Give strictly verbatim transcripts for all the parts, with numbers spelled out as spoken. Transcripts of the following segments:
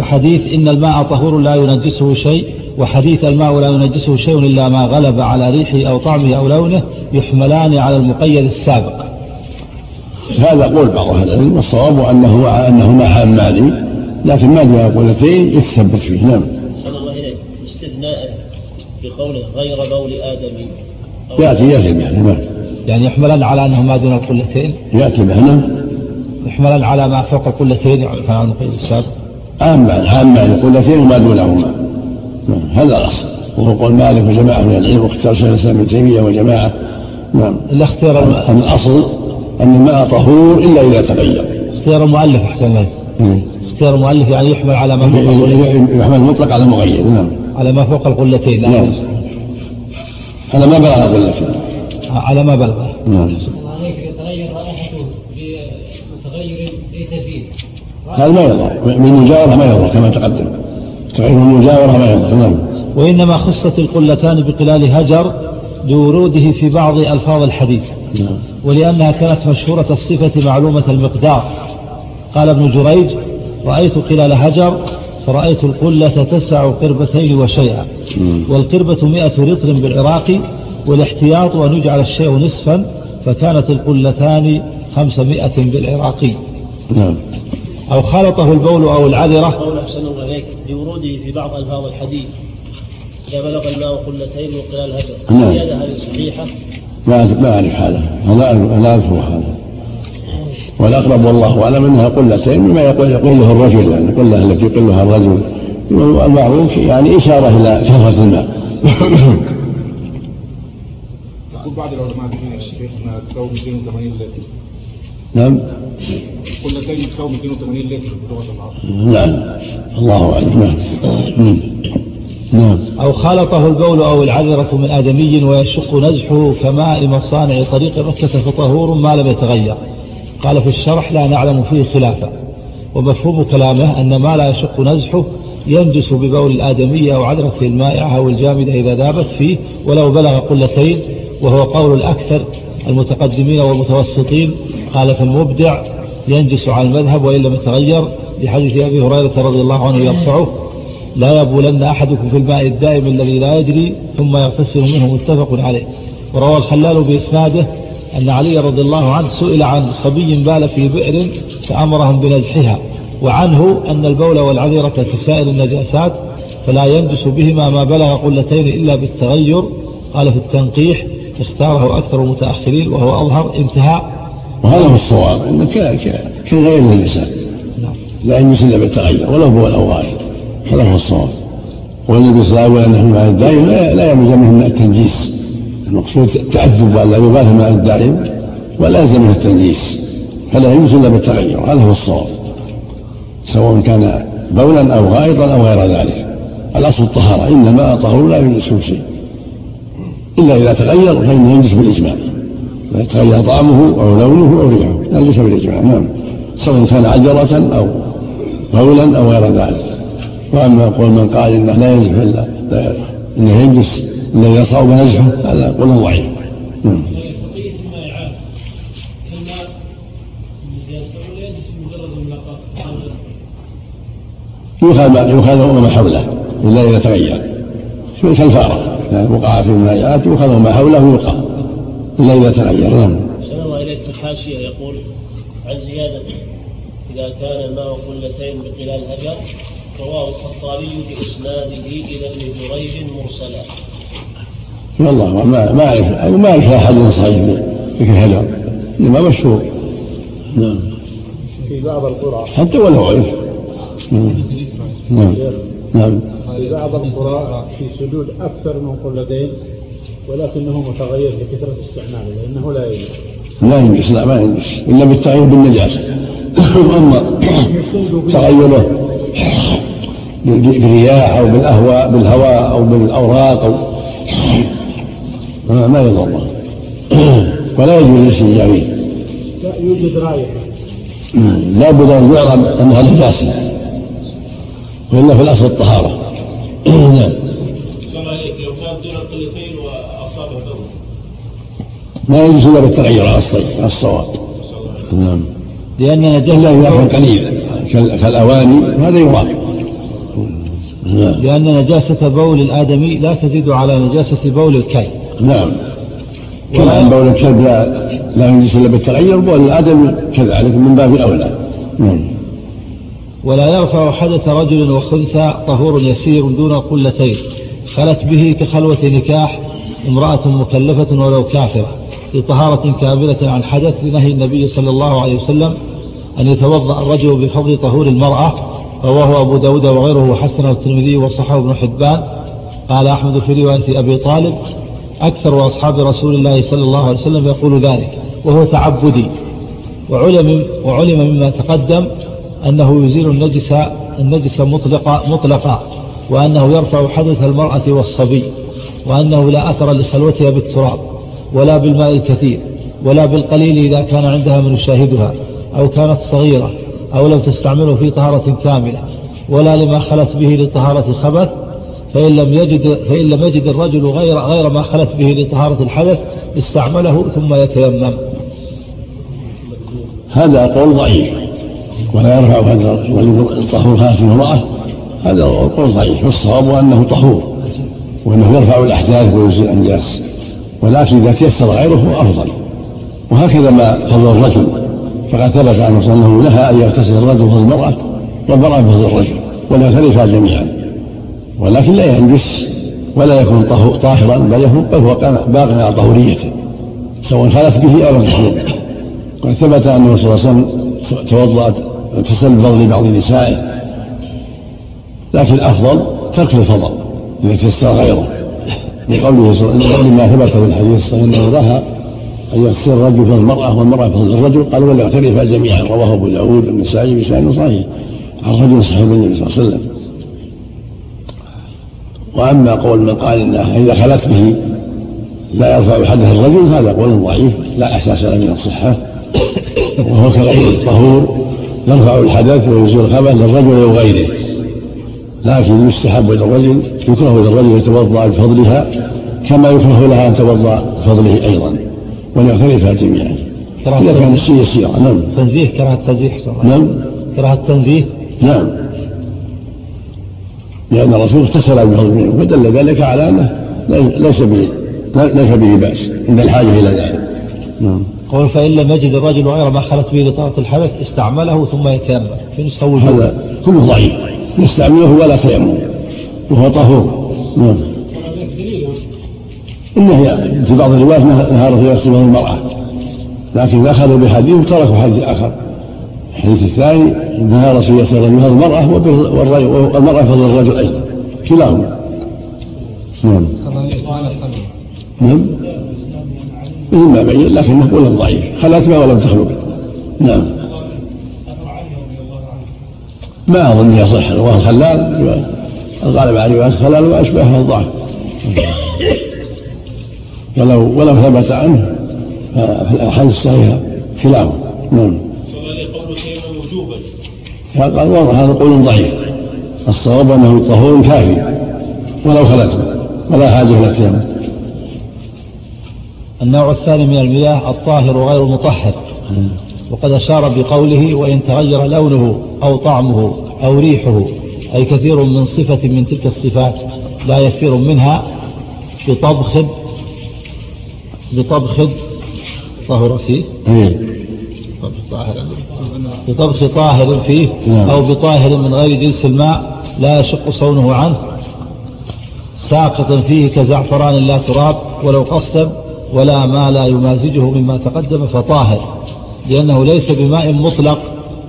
حديث إن الماء طهور لا ينجسه شيء، وحديث الماء لا ينجسه شيء إلا ما غلب على ريحه أو طعمه أو لونه، يحملان على المقيد السابق. هذا قول بعض أهل العلم، والصواب أنه أنهما عامان، لكن ما جاء قولتين يتثبت فيه. نعم. صلى الله عليه استثناء بقوله غير بول آدمي يأتي يأتي به. يعني يحملان على أنه ما دون القلتين، يأتي به. يحملان على ما فوق القلتين على المقيد السابق. عامان عامان القلتين وما دونهما، هذا الأصل، وهو قول مالك وجماعة من العلم، واختار شيخ الإسلام ابن تيمية وجماعة. نعم. الاختيار الم... الأصل أن الماء طهور إلا إذا تغير. اختيار المؤلف أحسن الله. اختيار المؤلف يعني يحمل على ما فوق القلتين، يحمل مطلق على مغير. نعم. على ما فوق القلتين. نعم. على ما بلغ القلتين. على ما بلغ. نعم. يتغير رائحته بمتغير ليس فيه. هذا ما يضر، من المجاورة ما يضر كما تقدم، تغير المجاورة ما يضر. نعم. وإنما خصت القلتان بقلال هجر لوروده في بعض ألفاظ الحديث. نعم. ولأنها كانت مشهورة الصفة معلومة المقدار. قال ابن جريج رأيت قلال هجر فرأيت القلة تسع قربتين وشيئا. والقربة مئة لتر بالعراق، والاحتياط أن يجعل الشيء نصفا، فكانت القلتان خمسمائة بالعراقي. نعم. أو خالطه البول أو العذرة. قول أحسن الله عليك بوروده في بعض ألفاظ الحديث إذا بلغ الماء قلتين وقلال هجر. نعم. هذا هذه صحيحة؟ ما أعرف هذا، لا أعرف هذا، والأقرب والله أعلم أنها قلتين، مما يقول يقوله الرجل، يعني قلة التي يقلها الرجل، المعروف يعني إشارة إلى كثرة الماء. يقول بعض العلماء يا شيخ أنها تساوي مئتين وثمانين لتر. نعم. قلتين تساوي مئتين وثمانين لتر بلغة العرب. نعم. الله أعلم. نعم. نعم. أو خالطه البول أو العذرة من آدمي ويشق نزحه كماء مصانع طريق مكة فطهور ما لم يتغير. قال في الشرح لا نعلم فيه خلافا، ومفهوم كلامه أن ما لا يشق نزحه ينجس ببول الآدمية أو عذرته المائعة أو الجامدة إذا ذابت فيه ولو بلغ قلتين، وهو قول الأكثر المتقدمين والمتوسطين. قال في المبدع ينجس على المذهب وإن لم يتغير، لحديث أبي هريرة رضي الله عنه يرفعه لا يبولن أحدكم في الماء الدائم الذي لا يجري ثم يغتسل منه، متفق عليه. وروى الخلال بإسناده أن علي رضي الله عنه سئل عن صبي بال في بئر فأمرهم بنزحها، وعنه أن البول والعذرة كسائر النجاسات فلا ينجس بهما ما بلغ قلتين إلا بالتغير. قال في التنقيح اختاره أكثر المتأخرين وهو أظهر. انتهاء. وهذا هو الصواب، أن كغير النساء لا ينجس إلا بالتغير ولو بول أو غائط، هذا هو الصواب. والنبي صلى الله عليه وسلم أنه الماء الدائم لا يلزمه من التنجيس، المقصود تأدب ولا يبال الماء الدائم ولا يلزمه التنجيس، فلا ينجس إلا بالتغير، هذا هو الصواب، سواء كان بولا أو غائطا أو غير ذلك. الأصل الطهارة، إن الماء طهور لا ينجسه شيء إلا إذا تغير فإنه ينجس بالإجماع، لا يتغير طعمه أو لونه أو ريحه ينجس بالإجماع. نعم. سواء كان عجرة أو بولا أو غير ذلك. وأما قول من قال إنه لا ينجس إلا إنه ينجس إلا إذا صعب نزحه، هذا قول ضعيف. نعم. يؤخذ ما حوله إلا إذا تغير، كالفارة وقع في المائعات يؤخذ ما حوله يوقع إلا إذا تغير. نعم. أحسن الله إليك. في الحاشية يقول عن زيادة إذا كان الماء قلتين بقلال هجر، رواه الخطابي بإسناده إلى ابن جريج مرسلا. والله ما ما أعرف ما أعرف أحد صحيح بذكر هجر، إنما مشهور. نعم. في بعض القرى حتى ولو عرف. نعم. نعم. نعم. في بعض القرى في سدود أكثر من قلتين ولكنه متغير لكثرة استعماله لأنه لا ينجس. لا ينجس، لا ما ينجس إلا بالتغير بالنجاسة. أما تغيره بالرياح أو بالأهواء بالهواء أو بالأوراق أو ما يضر ولا يجوز الاستنجاء. لا يوجد رائحة، لا بد أن يعلم أنها نجاسة، وإلا في الأصل الطهارة. نعم. لو كان دون قلتين وأصابه دم ما يجوز إلا بالتغير على الصواب. نعم. لأن إلا إذا كان قليل كالأواني هذا يراد، لأن نجاسة بول الآدمي لا تزيد على نجاسة بول الكلب. نعم. كما أن بول الكلب لا, لا ينجس إلا بالتغير، بول الآدمي كذلك من باب أولى. نعم. ولا يرفع حدث رجل وخنثى طهور يسير دون قلتين خلت به كخلوة نكاح امرأة مكلفة ولو كافرة لطهارة كاملة عن حدث، لنهي النبي صلى الله عليه وسلم أن يتوضأ الرجل بفضل طهور المرأة. رواه أبو داود وغيره وحسنه الترمذي وصححه ابن حبان. قال أحمد في رواية أبي طالب أكثر أصحاب رسول الله صلى الله عليه وسلم يقول ذلك وهو تعبدي. وعلم, وعلم مما تقدم أنه يزيل النجس, النجس مطلقا, مطلقا وأنه يرفع حدث المرأة والصبي، وأنه لا أثر لخلوتها بالتراب ولا بالماء الكثير ولا بالقليل إذا كان عندها من يشاهدها أو كانت صغيرة أو لم تستعمله في طهارة كاملة، ولا لما خلت به لطهارة الخبث، فإن لم يجد, فإن لم يجد الرجل غير, غير ما خلت به لطهارة الحدث استعمله ثم يتيمم. هذا قول ضعيف، ولا يرفع هذا الطهور هذه المرأة، هذا قول ضعيف. والصواب أنه طهور وأنه يرفع الأحداث ويزيل الأنجاس، ولكن إذا تيسر غيره أفضل. وهكذا ما فضل الرجل، فقد ثبت عنه صلى الله عليه وسلم نهى أن يغتسل الرجل فضل المرأة والمرأة فضل الرجل ولا يغترفا جميعا، ولكن لا ينجس ولا يكون طاهرا، بل هو باق على طهوريته سواء خلت به أو لم تخلط به. قد ثبت أنه صلى الله عليه وسلم توضأ اغتسل بفضل بعض نسائه، لكن الأفضل ترك الفضل إذا تيسر غيره، لقوله صلى الله عليه وسلم ما ثبت في الحديث الصحيح أنه نهى أن يغتسل الرجل فضل المرأة والمرأة فضل الرجل، قال ولا يغترفا جميعا. رواه أبو داود والنسائي بسند صحيح عن رجل صحيح النبي صلى الله عليه وسلم. وأما قول من قال إنها إذا خلت به لا يرفع حدث الرجل، هذا قول ضعيف لا أساس له من الصحة، وهو كغير الطهور يرفع الحدث ويزيل الخبث للرجل وغيره، لكن يستحب للرجل يكره للرجل يتوضأ بفضلها كما يكره لها أن توضأ بفضله أيضا، وليغترفا جميعا إذا كان الشيء يسيرا. نعم. تنزيه كراهة التنزيه. نعم. كراهة التنزيه. نعم، لأن الرسول اغتسل بفضله، ودل ذلك على أنه ليس به ليس به بأس عند الحاجة إلى ذلك. نعم. قول فإن لم يجد الرجل غير ما خلت به لطهارة الحدث استعمله ثم يتيمم، في نسخة وجوب. هذا كله ضعيف، يستعمله ولا تيمم وهو طهور. نعم. إنه في بعض الروايات نهى الرسول يغسل المرأة، لكن إذا أخذوا بحديث تركوا حديث آخر. الحديث الثاني نهى الرسول يغسل المرأة والمرأة فضل الرجل أيضا، كلاهما. نعم. نعم. إما بعيد لكنه قول ضعيف، خلت به ولم تخلق. نعم. ما أظن يصح. رواه الخلال الغالب على رواية الخلال وأشباهه الضعف، ولو ولو ثبت عنه في الأحاديث الصحيحة خلافه. نعم. قال هذا قول ضعيف، الصواب أنه طهور كافي ولو خلت ولا حاجة إلى التيمم. النوع الثاني من المياه الطاهر غير المطهر، وقد أشار بقوله وإن تغير لونه أو طعمه أو ريحه، أي كثير من صفة من تلك الصفات لا يسير منها بطبخ بطبخ طهر فيه بطبخ طاهر فيه أو بطاهر من غير جنس الماء لا يشق صونه عنه ساقط فيه كزعفران لا تراب ولو قصد، ولا ما لا يمازجه مما تقدم فطاهر، لأنه ليس بماء مطلق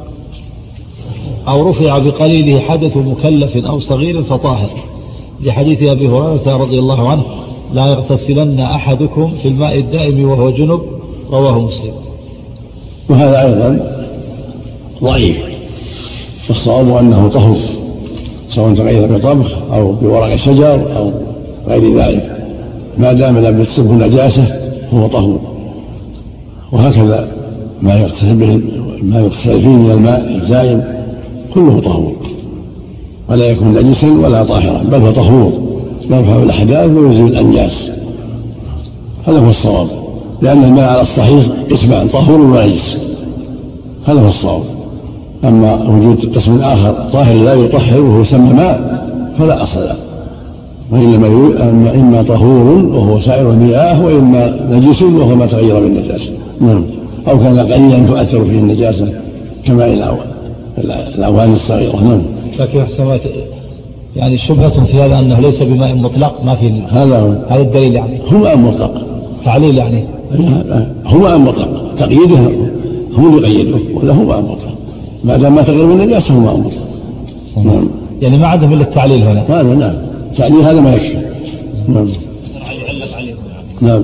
أو رفع بقليله حدث مكلف أو صغير فطاهر، لحديث أبي هريرة رضي الله عنه لا يغتسلن أحدكم في الماء الدائم وهو جنب، رواه مسلم. وهذا أيضا ضعيف، والصواب أنه طهور سواء تغير بطبخ أو بورق شجر أو غير ذلك، ما دام لم يتصبه نجاسة هو طهور. وهكذا ما يغتسل به ما يغتسل فيه من الماء الدائم كله طهور، ولا يكون نجسا ولا طاهرا، بل هو طهور يرفع الأحداث ويزيل الأنجاس. هذا هو الصواب، لأن الماء على الصحيح قسمان طهور ونجس، هذا هو الصواب. أما وجود قسم آخر طاهر لا يطهر وهو يسمى ماء فلا أصل له، وإنما إما طهور وهو سائر المياه، وإما نجس وهو ما تغير بالنجاسة. نعم. أو كان قليلا تؤثر فيه النجاسة كماء الأواني الصغيرة. نعم. لكن أحسن يعني شبهة في هذا أنه ليس بماء مطلق، ما في هذا هو هذا الدليل يعني هو ماء مطلق تعليل يعني هو ماء مطلق تقييده هو اللي قيده ولا هو ماء مطلق ما دام ما تغير من النجاسة هو ماء مطلق. نعم. يعني ما عندهم إلا التعليل هنا. هذا نعم التعليل هذا ما يكفي. نعم. نعم.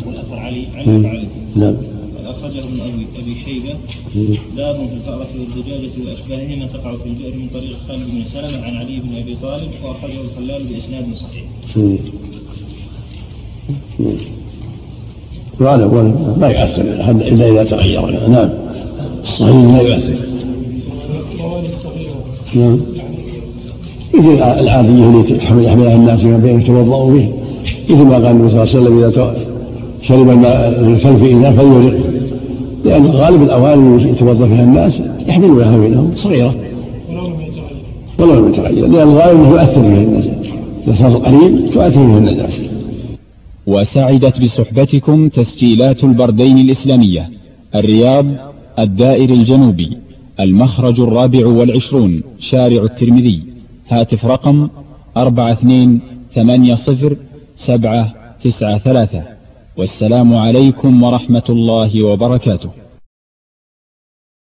نعم. أخرجه من أبي أبي شيبة باب في الفأرة والدجاجة وأشباههما تقع في البئر من طريق خالد بن سلمة عن علي بن أبي طالب، وأخرجه الخلال بإسناد صحيح. وهذا ما يؤثر إلا إذا تغير. نعم الصحيح لا يؤثر. نعم. إذا العادية التي يحملها الناس من بين يتوضأوا به، مثل ما قال النبي صلى الله عليه وسلم إذا شرب الماء الكلب في إناء فليغرق، لأن غالب الأواني يتوضأ فيها الناس يحملونها بينهم صغيرة ولو لم يتغير، لأن الغالب أنه يؤثر فيها النجاسة، إذا صار قريب تؤثر فيها النجاسة. وسعدت بصحبتكم تسجيلات البردين الإسلامية، الرياض، الدائر الجنوبي، المخرج الرابع والعشرون، شارع الترمذي، هاتف رقم أربعة اثنين ثمانية صفر سبعة تسعة ثلاثة. والسلام عليكم ورحمة الله وبركاته.